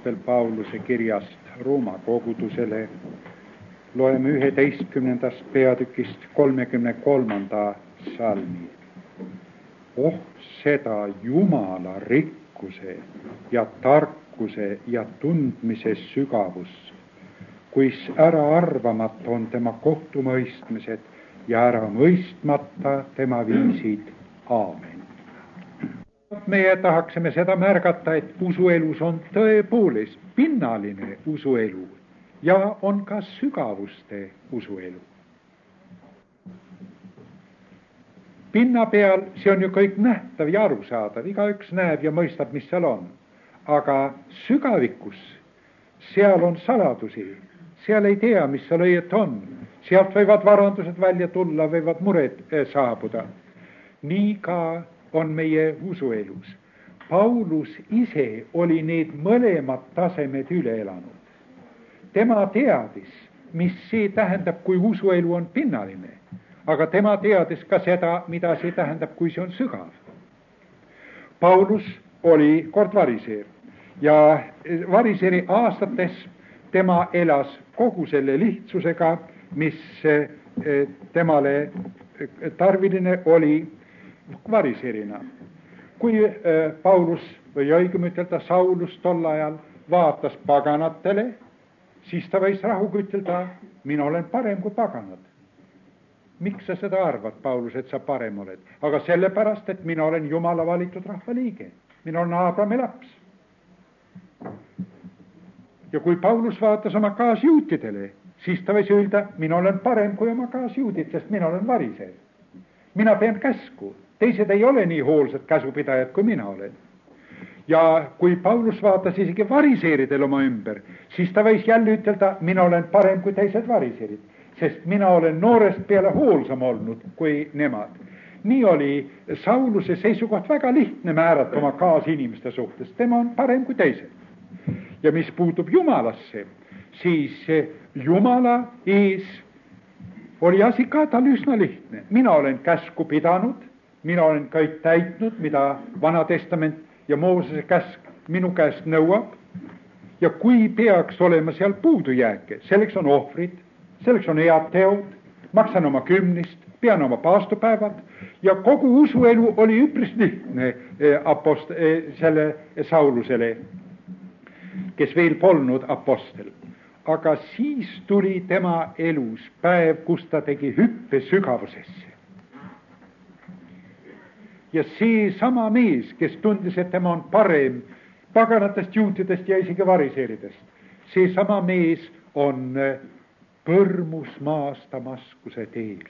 Apostel Pauluse kirjast Rooma kogudusele. Loeme 11. peatükist 33. salmi. Oh, seda Jumala rikkuse ja tarkuse ja tundmise sügavus, kuis äraarvamata on tema kohtumõistmised ja ära mõistmata tema viisid. Aamen. Meie tahaksime seda märgata, et usuelus on tõepoolest pinnaline usuelu ja on ka sügavuste usuelu. Pinna peal see on ju kõik nähtav ja arusaadav, igaüks näeb ja mõistab, mis seal on. Aga sügavikus, seal on saladusi, seal ei tea, mis seal õiet on. Sealt võivad varandused välja tulla, võivad mured saabuda. Nii ka on meie usuelus. Paulus ise oli need mõlemad tasemed üle elanud. Tema teadis, mis see tähendab, kui usuelu on pinnaline, aga tema teadis ka seda, mida see tähendab, kui see on sügav. Paulus oli kord variseer ja variseeri aastates tema elas kogu selle lihtsusega, mis temale tarviline oli variseerina. Kui Paulus või õigem ütelda Saulus tol ajal vaatas paganatele, siis ta võis rahuga ütelda, mina olen parem kui paganad. Miks sa seda arvad, Paulus, et sa parem oled? Aga sellepärast, et mina olen Jumala valitud rahva liige. Mina olen Abrahami laps. Ja kui Paulus vaatas oma kaasjuutidele, siis ta võis öelda, mina olen parem kui oma kaasjuudid, sest mina olen variseer. Mina pean käsku. Teised ei ole nii hoolsad käsupidajad, kui mina olen. Ja kui Paulus vaatas isegi variseeridel oma ümber, siis ta võis jälle ütelda, mina olen parem kui teised variseerid, sest mina olen noorest peale hoolsam olnud kui nemad. Nii oli Sauluse seisukoht väga lihtne määrata oma kaasinimeste suhtes. Tema on parem kui teised. Ja mis puutub Jumalasse, siis Jumala ees oli asi ka tal üsna lihtne. Mina olen käsku pidanud, mina olen kõik täitnud, mida Vana Testament ja Moosese käsk minu käest nõuab. Ja kui peaks olema seal puudujääke, selleks on ohvrid, selleks on head teod, maksan oma kümnist, pean oma paastupäevad ja kogu usuelu oli üpris lihtne selle Saulusele, kes veel polnud apostel. Aga siis tuli tema elus päev, kus ta tegi hüppe sügavusesse. Ja see sama mees, kes tundis, et tema on parem paganatest, juutidest ja isegi variseeridest, see sama mees on põrmus maas Damaskuse teel.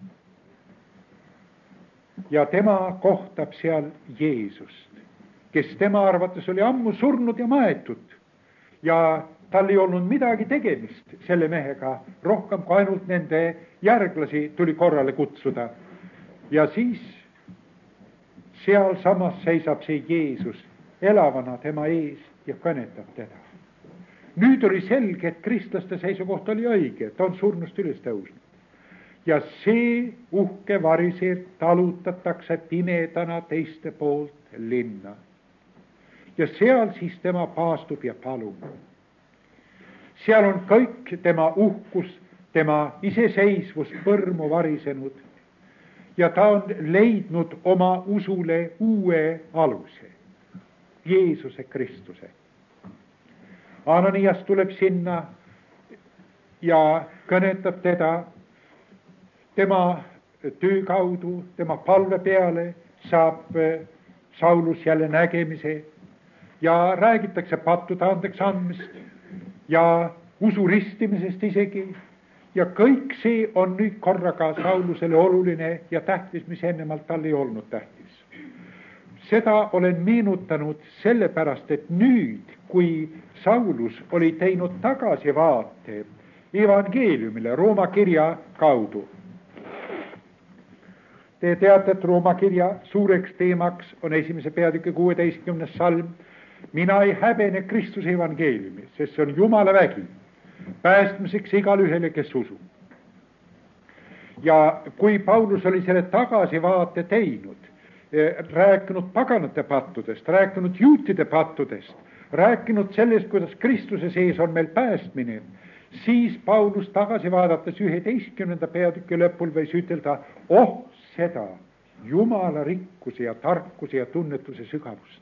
Ja tema kohtab seal Jeesust, kes tema arvates oli ammu surnud ja maetud. Ja tal ei olnud midagi tegemist selle mehega, rohkem kui ainult nende järglasi tuli korrale kutsuda. Ja siis seal samas seisab see Jeesus elavana tema ees ja kõnetab teda. Nüüd oli selge, et kristlaste seisukoht oli õige, ta on surnust üles tõusnud. Ja see uhke variseer talutatakse pimedana teiste poolt linna. Ja seal siis tema paastub ja palub. Seal on kõik tema uhkus, tema iseseisvus põrmu varisenud. Ja ta on leidnud oma usule uue aluse, Jeesuse Kristuse. Ananias tuleb sinna ja kõnetab teda tema töö kaudu, tema palve peale saab Saulus jälle nägemise ja räägitakse pattude andeks andmist ja usu ristimisest isegi. Ja kõik see on nüüd korraga Saulusele oluline ja tähtis, mis ennemalt tal ei olnud tähtis. Seda olen meenutanud sellepärast, et nüüd, kui Saulus oli teinud tagasivaate evangeeliumile Rooma kirja kaudu. Te teate, et Rooma kirja suureks teemaks on 1. peatüki 16. salm. Mina ei häbene Kristuse evangeeliumi, sest see on Jumala vägi. Päästmiseks igale ühele, kes usub. Ja kui Paulus oli selle tagasivaate teinud, rääkinud paganate pattudest, rääkinud juutide pattudest, rääkinud sellest, kuidas Kristuse sees on meil päästmine, siis Paulus tagasi vaadates 11. peatüki lõpul võis ütelda, seda Jumala rikkuse ja tarkuse ja tunnetuse sügavust.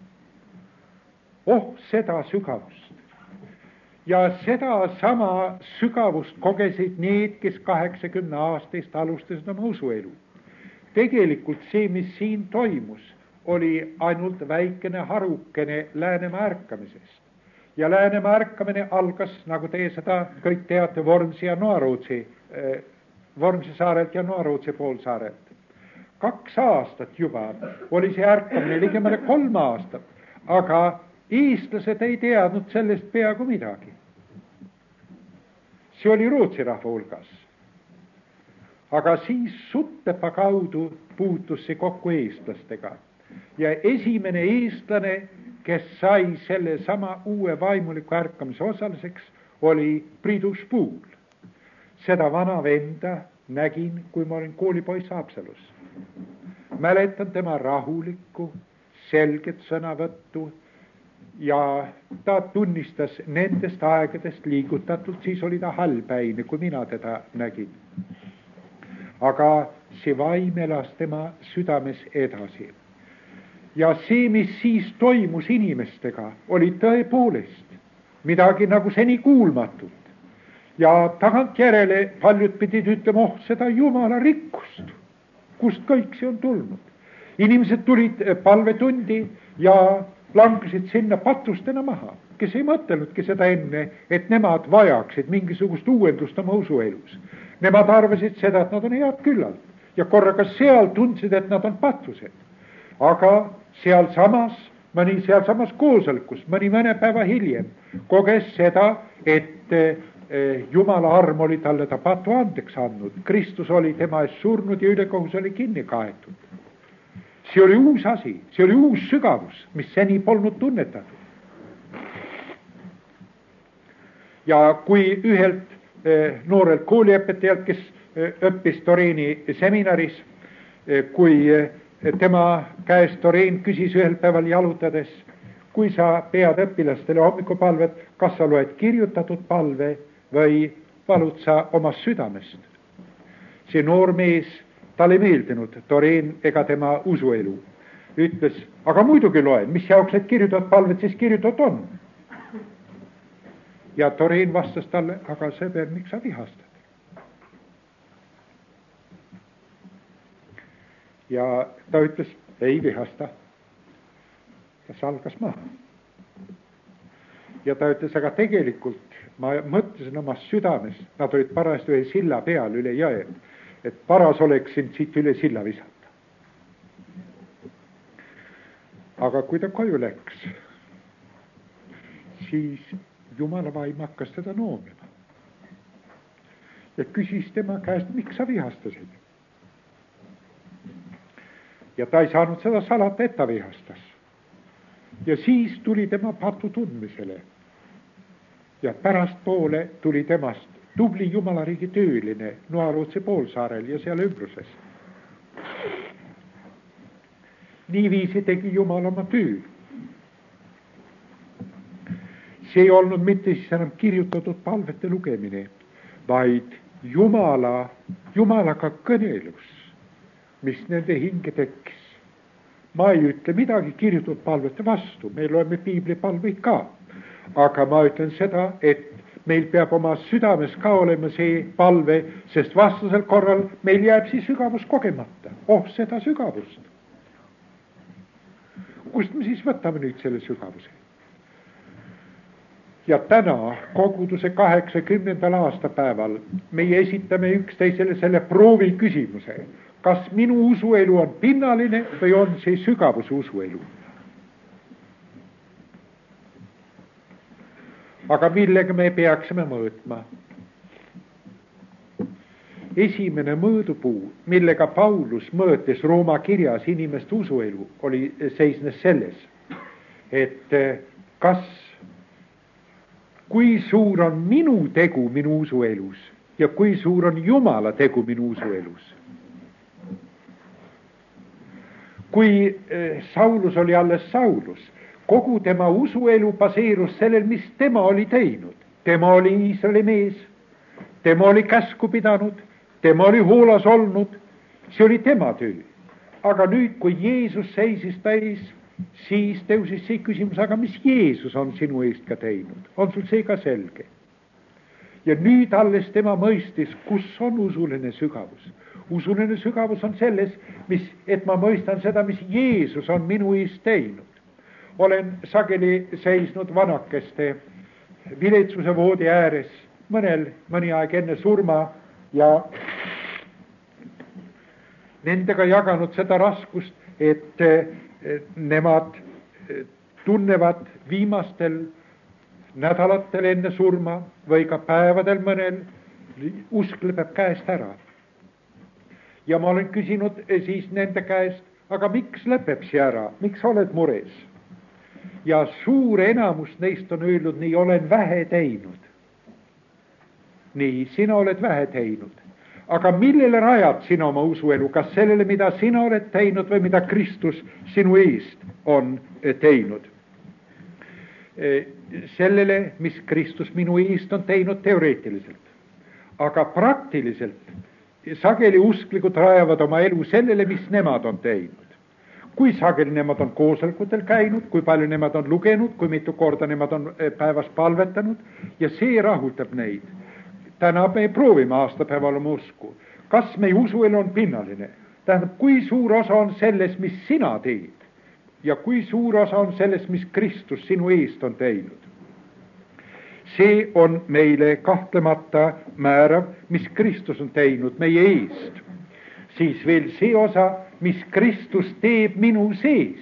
Seda sügavust. Ja seda sama sügavust kogesid need, kes 80 aastast alustasid oma usuelu. Tegelikult see, mis siin toimus, oli ainult väikene harukene Läänemaa ärkamisest. Ja Läänemaa ärkamine algas, nagu teie seda kõik teate, Vormsi saarelt ja Noarootsi poolsaarelt. 2 aastat juba oli see ärkamine, ligemale 3 aastat, aga eestlased ei teadnud sellest peaaegu midagi. See oli Rootsi rahva hulgas. Aga siis Suttepa kaudu puutus see kokku eestlastega. Ja esimene eestlane, kes sai selle sama uue vaimuliku ärkamise osaliseks, oli Priidu Spuul. Seda vana venda nägin, kui ma olin koolipoiss Haapsalus. Mäletan tema rahulikku, selget sõnavõttu ja ta tunnistas nendest aegadest liigutatult, siis oli ta halbpäine, kui mina teda nägin. Aga see vaim elas tema südames edasi. Ja see, mis siis toimus inimestega, oli tõepoolest midagi nagu seni kuulmatut. Ja tagantjärele paljud pidid ütlema, seda Jumala rikkust, kust kõik see on tulnud. Inimesed tulid palvetundi ja langesid sinna patustena maha, kes ei mõtelnudki seda enne, et nemad vajaksid mingisugust uuendust oma usuelus. Nemad arvasid seda, et nad on head küllalt ja korraga seal tundsid, et nad on patused. Aga sealsamas koosolekus, mõne päeva hiljem, koges seda, et Jumala arm oli talle ta patu andeks andnud. Kristus oli tema eest surnud ja ülekohus oli kinni kaetud. See oli uus asi, see oli uus sügavus, mis seni polnud tunnetatud. Ja kui ühelt noorelt kooliõpetajalt, kes õppis Toriini seminaris, kui tema käest Toriin küsis ühel päeval jalutades, kui sa pead õpilastele hommikupalvet, kas sa loed kirjutatud palve või palud sa omast südamest. See noor mees, tal ei meeldinud Toriin ega tema usuelu. Ütles, aga muidugi loen, mis jaoks need kirjutatud palved siis kirjutatud on. Ja Toriin vastas talle, aga sõber, miks sa vihastad? Ja ta ütles, ei vihasta. Ta salgas maha. Ja ta ütles, aga tegelikult ma mõtlesin oma südames, nad olid parajasti ühe silla peal üle jõe, et paras oleks sind siit üle silla visata. Aga kui ta koju läks, siis Jumala vaim hakkas teda noomima. Ja küsis tema käest, miks sa vihastasid? Ja ta ei saanud seda salata, et ta vihastas. Ja siis tuli tema patu tundmisele. Ja pärast poole tuli temast tubli Jumala riigi tööline Noarootsi poolsaarel ja seal ümbruses. Niiviisi tegi Jumal oma töö. See ei olnud mitte siis enam kirjutatud palvete lugemine, vaid Jumalaga kõnelus, mis nende hinge tekkis. Ma ei ütle midagi kirjutatud palvete vastu, me loeme piiblipalveid ka. Aga ma ütlen seda, et meil peab oma südames ka olema see palve, sest vastasel korral meil jääb see sügavus kogemata. Seda sügavust. Kust me siis võtame nüüd selle sügavuse? Ja täna, koguduse 80. aastapäeval, meie esitame üksteisele selle proovi küsimuse. Kas minu usuelu on pinnaline või on see sügavuse usuelu? Aga millega me peaksime mõõtma? Esimene mõõdupuu, millega Paulus mõõtis Rooma kirjas inimeste usuelu, seisnes selles, et kui suur on minu tegu minu usuelus ja kui suur on Jumala tegu minu usuelus. Kui Saulus oli alles Saulus, kogu tema usuelu baseerus sellel, mis tema oli teinud. Tema oli Iisraeli mees, tema oli käsku pidanud, tema oli hoolas olnud, see oli tema töö. Aga nüüd, kui Jeesus seisis täis, siis tõusis see küsimus, aga mis Jeesus on sinu eest ka teinud? On sul see ka selge? Ja nüüd alles tema mõistis, kus on usuline sügavus. Usuline sügavus on selles, et ma mõistan seda, mis Jeesus on minu eest teinud. Olen sageli seisnud vanakeste viletsuse voodi ääres mõni aeg enne surma ja nendega jaganud seda raskust, et nemad tunnevad viimastel nädalatel enne surma või ka päevadel mõnel usk lõpeb käest ära. Ja ma olen küsinud siis nende käest, aga miks lõpeb see ära, miks oled mures? Ja suur enamus neist on öelnud, nii olen vähe teinud. Nii, sina oled vähe teinud. Aga millele rajad sina oma usuelu? Kas sellele, mida sina oled teinud või mida Kristus sinu eest on teinud? Sellele, mis Kristus minu eest on teinud teoreetiliselt. Aga praktiliselt sageli usklikud rajavad oma elu sellele, mis nemad on teinud. Kui sageli nemad on koosolekutel käinud, kui palju nemad on lugenud, kui mitu korda nemad on päevas palvetanud ja see rahuldab neid. Täna me proovime aastapäeval oma usku. Kas meie usuelu on pinnaline? Tähendab, kui suur osa on selles, mis sina teed ja kui suur osa on selles, mis Kristus sinu eest on teinud. See on meile kahtlemata määrav, mis Kristus on teinud meie eest. Siis veel see osa, mis Kristus teeb minu sees.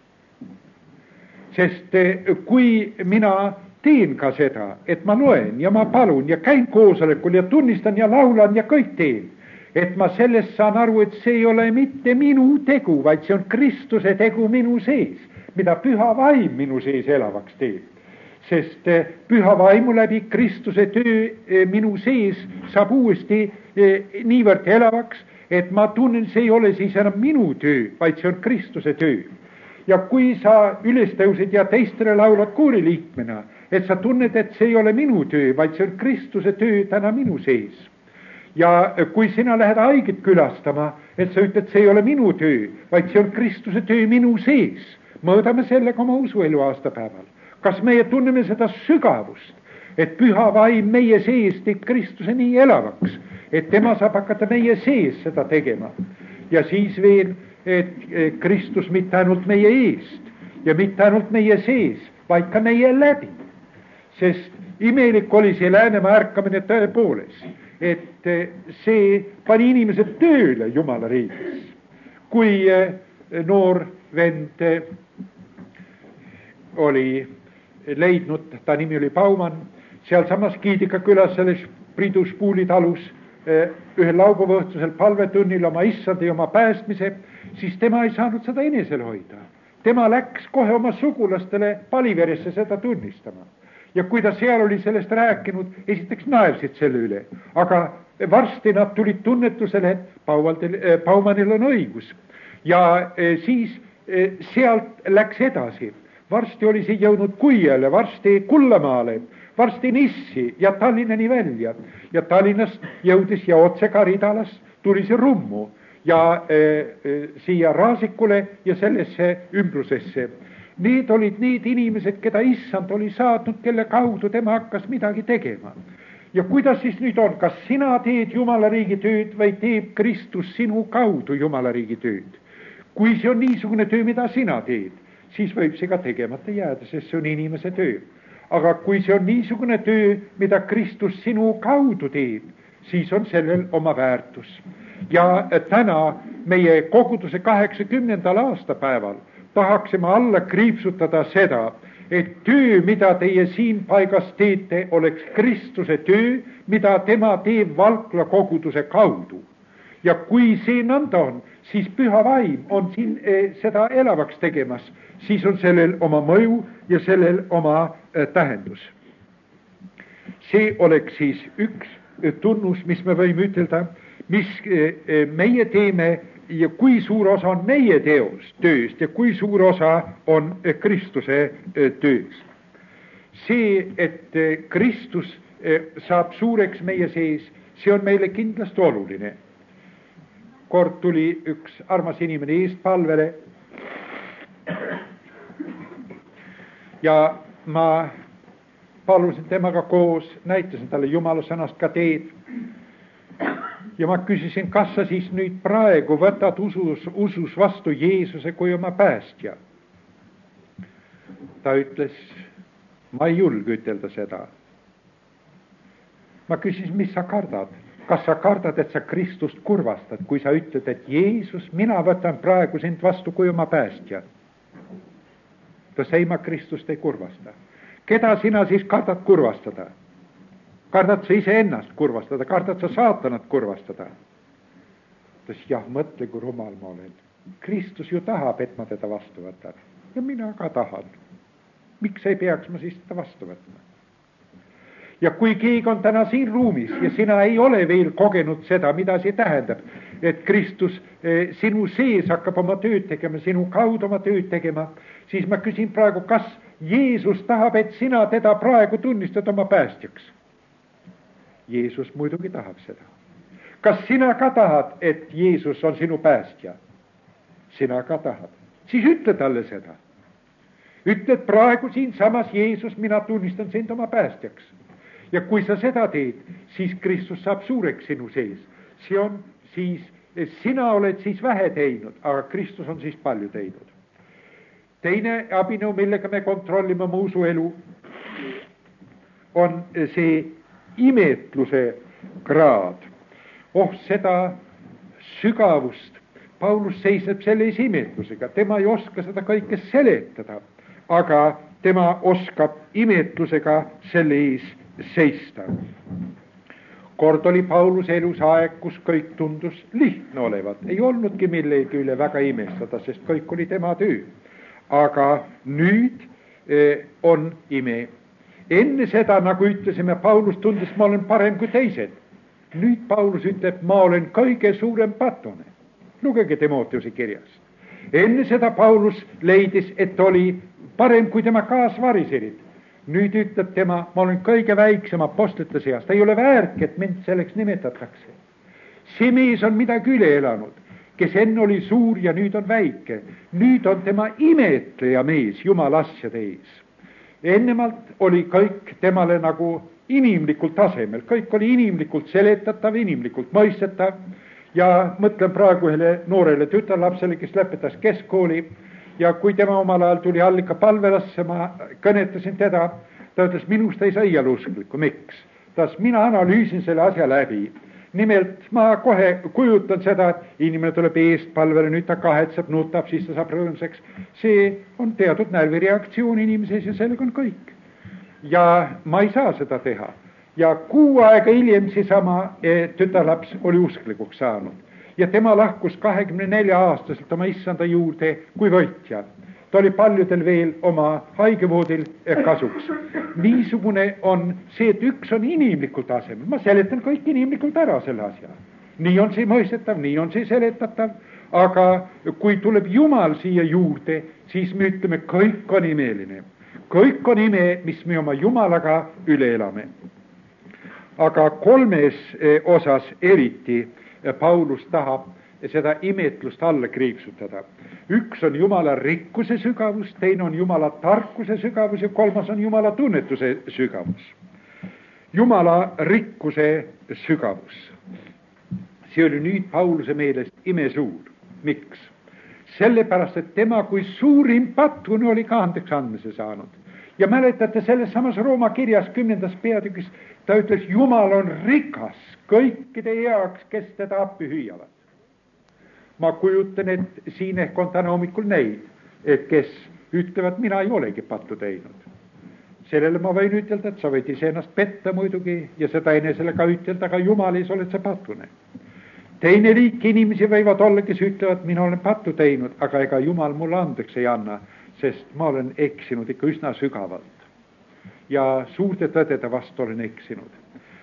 Sest kui mina teen ka seda, et ma loen ja ma palun ja käin koosolekul ja tunnistan ja laulan ja kõik teen, et ma sellest saan aru, et see ei ole mitte minu tegu, vaid see on Kristuse tegu minu sees, mida püha vaim minu sees elavaks teeb. Sest püha vaimu läbi Kristuse töö minu sees saab uuesti niivõrd elavaks, et ma tunnen, see ei ole siis enam minu töö, vaid see on Kristuse töö. Ja kui sa üles tõusid ja teistele laulad kooriliikmena, et sa tunned, et see ei ole minu töö, vaid see on Kristuse töö täna minu sees. Ja kui sina lähed haiget külastama, et sa ütled, see ei ole minu töö, vaid see on Kristuse töö minu sees. Mõõdame sellega oma usuelu aastapäeval. Kas meie tunneme seda sügavust, et püha vaim meie sees teeb Kristuse nii elavaks, et tema saab hakata meie sees seda tegema. Ja siis veel, et Kristus mitte ainult meie eest ja mitte ainult meie sees, vaid ka meie läbi. Sest imelik oli see Läänemaa ärkamine tõepoolest, et see pani inimesed tööle Jumala riigis. Kui noor vend oli leidnud, ta nimi oli Baumann, seal samas Kiidika külas selles Pridu Spuuli talus ühel laupäevaõhtusel palvetunnil oma issandi ja oma päästmise, siis tema ei saanud seda enesel hoida. Tema läks kohe oma sugulastele Paliveresse seda tunnistama. Ja kui ta seal oli sellest rääkinud, esiteks naersid selle üle. Aga varsti nad tulid tunnetusele, et Baumannil on õigus. Ja siis sealt läks edasi. Varsti oli see jõudnud Kuiele, varsti Kullamaale, varsti Nissi ja Tallinnani välja. Ja Tallinnast jõudis ja otse Karidalast tuli see Rummu ja siia Raasikule ja sellesse ümbrusesse. Need olid need inimesed, keda issand oli saatnud, kelle kaudu tema hakkas midagi tegema. Ja kuidas siis nüüd on, kas sina teed Jumala riigi tööd või teeb Kristus sinu kaudu Jumala riigi tööd? Kui see on niisugune töö, mida sina teed, siis võib see ka tegemata jääda, sest see on inimese töö. Aga kui see on niisugune töö, mida Kristus sinu kaudu teeb, siis on sellel oma väärtus. Ja täna meie koguduse 80. aastapäeval tahaksime alla kriipsutada seda, et töö, mida teie siin paigas teete, oleks Kristuse töö, mida tema teeb Valkla koguduse kaudu. Ja kui see nõnda on, siis püha vaim on siin seda elavaks tegemas, siis on sellel oma mõju ja sellel oma tähendus. See oleks siis üks tunnus, mis me võime ütelda, mis meie teeme ja kui suur osa on meie tööst ja kui suur osa on Kristuse tööst. See, et Kristus saab suureks meie sees, see on meile kindlasti oluline. Kord tuli üks armas inimene eestpalvele ja ma palusin temaga koos, näitasin talle Jumala sõnast ka teed. Ja ma küsisin, kas sa siis nüüd praegu võtad usus vastu Jeesuse kui oma päästja? Ta ütles, ma ei julge ütelda seda. Ma küsisin, mis sa kardad? Kas sa kardad, et sa Kristust kurvastad, kui sa ütled, et Jeesus, mina võtan praegu sind vastu kui oma päästja? Ta sai, ma Kristust ei kurvasta. Keda sina siis kardad kurvastada? Kardad sa iseennast kurvastada, kardad sa saatanat kurvastada? Ta ütles, jah, mõtle, kui rumal ma olen. Kristus ju tahab, et ma teda vastu võtan. Ja mina ka tahan. Miks ei peaks ma siis teda vastu võtma? Ja kui keegi on täna siin ruumis ja sina ei ole veel kogenud seda, mida see tähendab, et Kristus sinu sees hakkab oma tööd tegema, sinu kaudu oma tööd tegema, siis ma küsin praegu, kas Jeesus tahab, et sina teda praegu tunnistad oma päästjaks? Jeesus muidugi tahab seda. Kas sina ka tahad, et Jeesus on sinu päästja? Sina ka tahad. Siis ütle talle seda. Ütle, et praegu siin samas Jeesus, mina tunnistan sind oma päästjaks. Ja kui sa seda teed, siis Kristus saab suureks sinu sees. See on siis, sina oled siis vähe teinud, aga Kristus on siis palju teinud. Teine abinõu, millega me kontrollime oma usuelu, on see imetluse kraad. Seda sügavust. Paulus seisneb selles imetlusega. Tema ei oska seda kõike seletada, aga tema oskab imetlusega selle ees seista. Kord oli Paulus elus aeg, kus kõik tundus lihtne olevat. Ei olnudki millegi üle väga imestada, sest kõik oli tema töö. Aga nüüd on ime. Enne seda, nagu ütlesime, Paulus tundis, ma olen parem kui teised. Nüüd Paulus ütleb, ma olen kõige suurem patune. Lugege Timoteuse kirjas. Enne seda Paulus leidis, et oli parem kui tema kaasvariserid. Nüüd ütleb tema, ma olen kõige väiksem apostlite seas. Ta ei ole väärt, et mind selleks nimetatakse. See mees on midagi üle elanud, kes enne oli suur ja nüüd on väike. Nüüd on tema imetleja mees Jumala asjade ees. Ennemalt oli kõik temale nagu inimlikult tasemel. Kõik oli inimlikult seletatav, inimlikult mõistetav. Ja mõtlen praegu ühele noorele tütarlapsele, kes lõpetas keskkooli. Ja kui tema omal ajal tuli allika palvelasse, ma kõnetasin teda, ta ütles, minust ei saa iial usklikku. Miks? Mina analüüsin selle asja läbi. Nimelt ma kohe kujutan seda, et inimene tuleb eest palvele, nüüd ta kahetseb, nutab, siis ta saab rõõmsaks. See on teatud närvireaktsioon inimeses ja sellega on kõik. Ja ma ei saa seda teha. Ja 6 aega hiljem seesama tütarlaps oli usklikuks saanud. Ja tema lahkus 24-aastaselt oma issanda juurde kui võitja. Ta oli paljudel veel oma haigevoodil kasuks. Niisugune on see, et üks on inimlikul tasemel. Ma seletan kõik inimlikult ära selle asja. Nii on see mõistetav, nii on see seletatav. Aga kui tuleb Jumal siia juurde, siis me ütleme, kõik on imeline. Kõik on ime, mis me oma Jumalaga üle elame. Aga 3. osas eriti Paulus tahab seda imetlust alla kriipsutada. Üks on Jumala rikkuse sügavus, teine on Jumala tarkuse sügavus ja 3. on Jumala tunnetuse sügavus. Jumala rikkuse sügavus. See oli nüüd Pauluse meelest imesuur. Miks? Sellepärast, et tema kui suurim patune oli ka andeks andmise saanud. Ja mäletate selles samas Rooma kirjas 10. peatükis, ta ütles, Jumal on rikas kõikide heaks, kes teda appi hüüavad. Ma kujutan, et siin ehk on täna hommikul neid, kes ütlevad, mina ei olegi pattu teinud. Sellele ma võin ütelda, et sa võid iseennast petta muidugi ja seda enesele ka ütelda, aga Jumal ees oled sa patune. Teine liik inimesi võivad olla, kes ütlevad, mina olen pattu teinud, aga ega Jumal mulle andeks ei anna, sest ma olen eksinud ikka üsna sügavalt. Ja suurte tõdede vastu olen eksinud.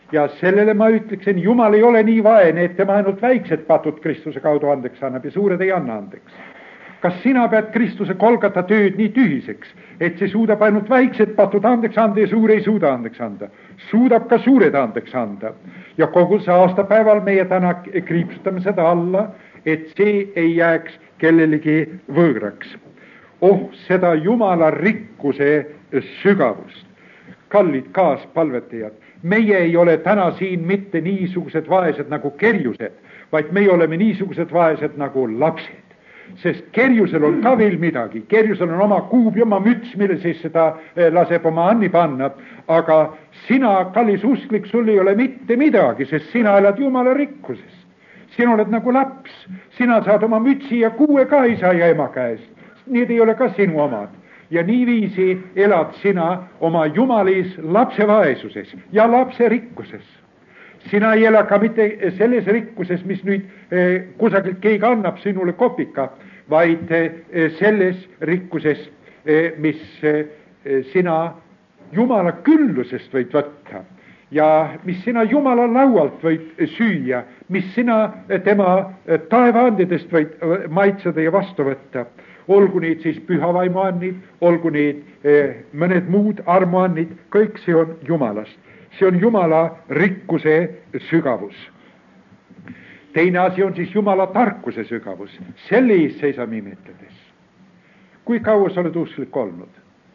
Ja sellele ma ütleksin, Jumal ei ole nii vaene, et tema ainult väiksed patud Kristuse kaudu andeks annab ja suured ei anna andeks. Kas sina pead Kristuse Golgata tööd nii tühiseks, et see suudab ainult väiksed patud andeks anda ja suur ei suuda andeks anda? Suudab ka suured andeks anda. Ja kogu see aastapäeval meie täna kriipsutame seda alla, et see ei jääks kellelegi võõraks. Seda Jumala rikkuse sügavust. Kallid kaaspalvetajad, meie ei ole täna siin mitte niisugused vaesed nagu kerjused, vaid meie oleme niisugused vaesed nagu lapsed. Sest kerjusel on ka veel midagi, kerjusel on oma kuub ja oma müts, mille siis seda laseb oma anni panna, aga sina, kallis usklik, sul ei ole mitte midagi, sest sina elad Jumala rikkusest. Sina oled nagu laps, sina saad oma mütsi ja kuue ka isa ja ema käest, need ei ole ka sinu omad. Ja niiviisi elad sina oma jumalis lapse vaesuses ja lapse rikkuses. Sina ei ela ka mitte selles rikkuses, mis nüüd kusagilt keegi annab sinule kopika, vaid selles rikkuses, mis sina Jumala küllusest võid võtta ja mis sina Jumala laualt võid süüa, mis sina tema taevaandidest võid maitseda ja vastu võtta. Olgu neid siis pühavaimuannid, olgu neid mõned muud armuannid, kõik see on Jumalast. See on Jumala rikkuse sügavus. Teine asi on siis Jumala tarkuse sügavus. Selle ees seisame imetledes. Kui kaua sa oled usklik olnud?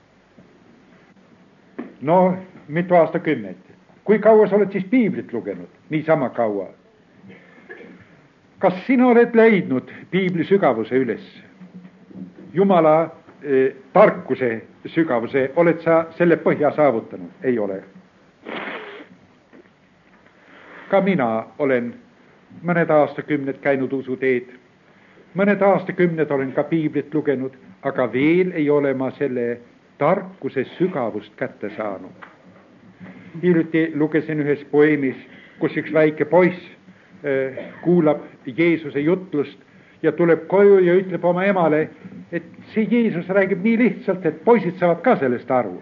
No, mitu aastakümmet. Kui kaua sa oled siis piiblit lugenud? Niisama kaua. Kas sina oled leidnud piibli sügavuse üles? Jumala tarkuse sügavuse, oled sa selle põhja saavutanud? Ei ole. Ka mina olen mõned aastakümned käinud usuteed, mõned aastakümned olen ka piiblit lugenud, aga veel ei ole ma selle tarkuse sügavust kätte saanud. Hiljuti lugesin ühes poeemis, kus üks väike poiss kuulab Jeesuse jutlust ja tuleb koju ja ütleb oma emale, et see Jeesus räägib nii lihtsalt, et poisid saavad ka sellest aru.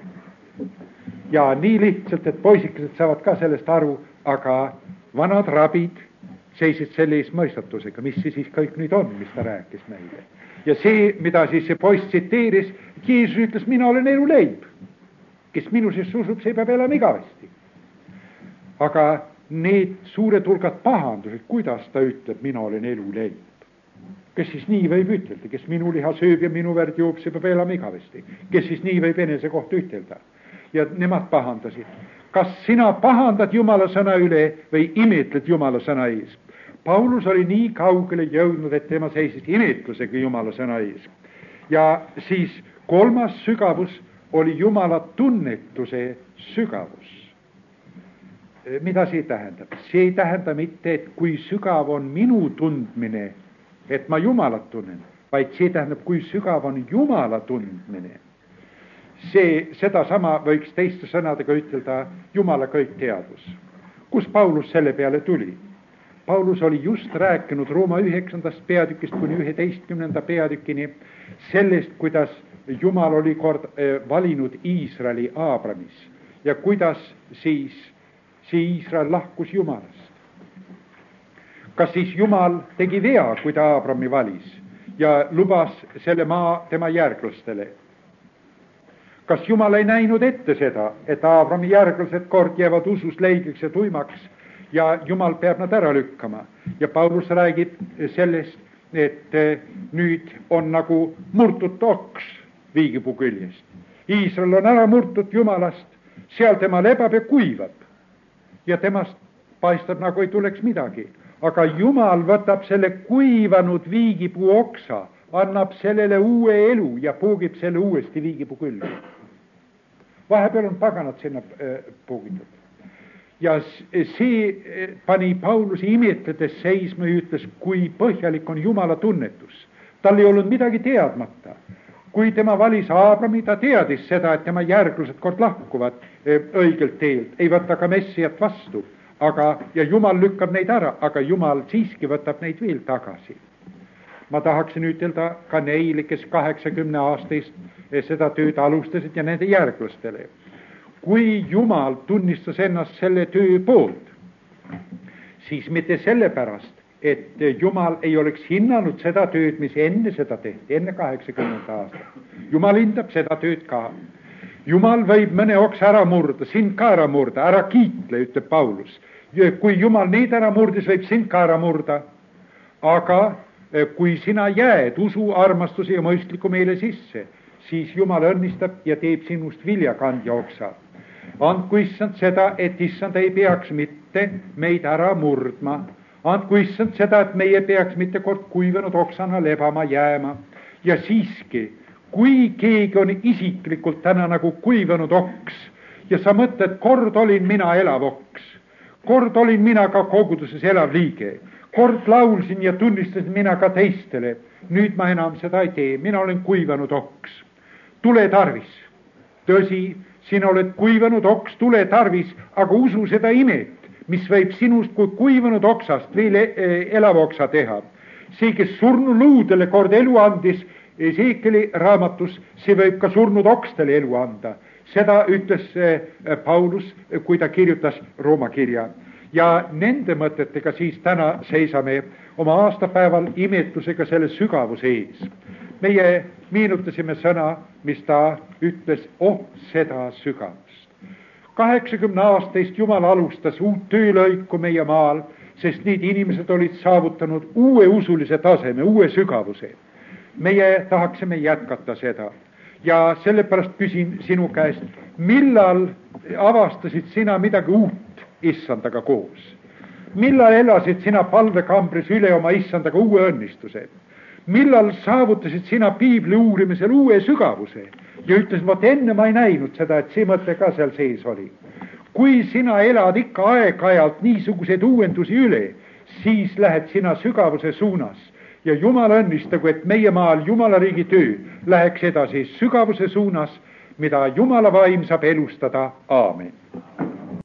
Ja nii lihtsalt, et poisikesed saavad ka sellest aru, aga vanad rabid seisid selle ees mõistatusega, mis see siis kõik nüüd on, mis ta rääkis meile. Ja see, mida siis see poiss tsiteeris, Jeesus ütles, mina olen elu leib. Kes minu siis usub, see peab elama igavesti. Aga need suured hulgad pahandused, kuidas ta ütleb, mina olen elu leib. Kes siis nii võib ütelda, kes minu liha sööb ja minu verd juub, see peab elama igavesti. Kes siis nii võib enese kohta ütelda. Ja nemad pahandasid. Kas sina pahandad Jumala sõna üle või imetled Jumala sõna ees? Paulus oli nii kaugele jõudnud, et tema seisis imetlusega Jumala sõna ees. Ja siis kolmas sügavus oli Jumala tunnetuse sügavus. Mida see tähendab? See ei tähenda mitte, et kui sügav on minu tundmine, et ma Jumalat tunnen, vaid see tähendab, kui sügav on Jumala tundmine. Seda sama võiks teiste sõnadega ütelda Jumala kõik teadvus. Kus Paulus selle peale tuli? Paulus oli just rääkinud Rooma 9. peatükist kuni 11. peatükini sellest, kuidas Jumal oli kord valinud Iisraeli Aabramis ja kuidas siis see Iisrael lahkus Jumalast. Kas siis Jumal tegi vea, kui ta Aabrami valis ja lubas selle maa tema järglastele? Kas Jumal ei näinud ette seda, et Aabrami järglased kord jäävad usus leidliks ja tuimaks ja Jumal peab nad ära lükkama? Ja Paulus räägib sellest, et nüüd on nagu murtud oks viigipuu küljest. Iisrael on ära murtud Jumalast, seal tema lebab ja kuivab ja temast paistab nagu ei tuleks midagi. Aga Jumal võtab selle kuivanud viigipuu oksa, annab sellele uue elu ja puugib selle uuesti viigipuu külge. Vahepeal on paganad sinna puugitud. Ja see pani Paulusi imetledes seisma ja ütles, kui põhjalik on Jumala tunnetus. Tal ei olnud midagi teadmata. Kui tema valis Aabrami, ta teadis seda, et tema järglased kord lahkuvad õigelt teelt, ei võta ka Messiat vastu. Ja Jumal lükkab neid ära, aga Jumal siiski võtab neid veel tagasi. Ma tahaksin ütelda ka neile, kes 80 aastast seda tööd alustasid ja nende järglastele. kui Jumal tunnistas ennast selle töö poolt, siis mitte sellepärast, et Jumal ei oleks hinnanud seda tööd, mis enne seda tehti, enne 80. aastat. Jumal hindab seda tööd ka. Jumal võib mõne oksa ära murda, sind ka ära murda, ära kiitle, ütleb Paulus. Kui Jumal neid ära murdis, võib sind ka ära murda. Aga kui sina jääd usu, armastuse ja mõistliku meele sisse, siis Jumal õnnistab ja teeb sinust viljakandja oksa. Andku issand seda, et issand ei peaks mitte meid ära murdma. Andku issand seda, et meie peaks mitte kord kuivanud oksana lebama jääma. Ja siiski, kui keegi on isiklikult täna nagu kuivanud oks ja sa mõtled, kord olin mina elav oks, kord olin mina ka koguduses elav liige, kord laulsin ja tunnistasin mina ka teistele, nüüd ma enam seda ei tee, mina olen kuivanud oks. Tule tarvis. Tõsi, sina oled kuivanud oks, tule tarvis, aga usu seda imet, mis võib sinust kui kuivanud oksast veel elava oksa teha. See, kes surnu luudele kord elu andis, Ezekieli raamatus, see võib ka surnud okstele elu anda. Seda ütles Paulus, kui ta kirjutas Rooma kirja. Ja nende mõtetega siis täna seisame oma aastapäeval imetlusega selle sügavuse ees. Meie meenutasime sõna, mis ta ütles, seda sügavust. 80 aastaist Jumal alustas uut töölõiku meie maal, sest need inimesed olid saavutanud uue usulise taseme, uue sügavuse. Meie tahaksime jätkata seda ja sellepärast küsin sinu käest, millal avastasid sina midagi uut issandaga koos? Millal elasid sina palvekambris üle oma issandaga uue õnnistuse? Millal saavutasid sina piibli uurimisel uue sügavuse ja ütlesid, vot enne ma ei näinud seda, et see mõte ka seal sees oli. Kui sina elad ikka aeg-ajalt niisuguseid uuendusi üle, siis lähed sina sügavuse suunas ja Jumal õnnistagu, et meie maal Jumala riigi töö läheks edasi sügavuse suunas, mida Jumala vaim saab elustada. Aamen.